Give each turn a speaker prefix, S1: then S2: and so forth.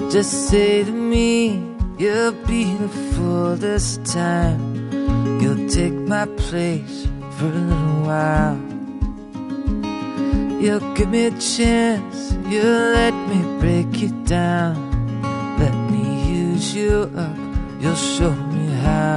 S1: Just say to me, you're beautiful this time. You'll take my place for a little while. You'll give me a chance, you'll let me break you down. Let me use you up, you'll show me how.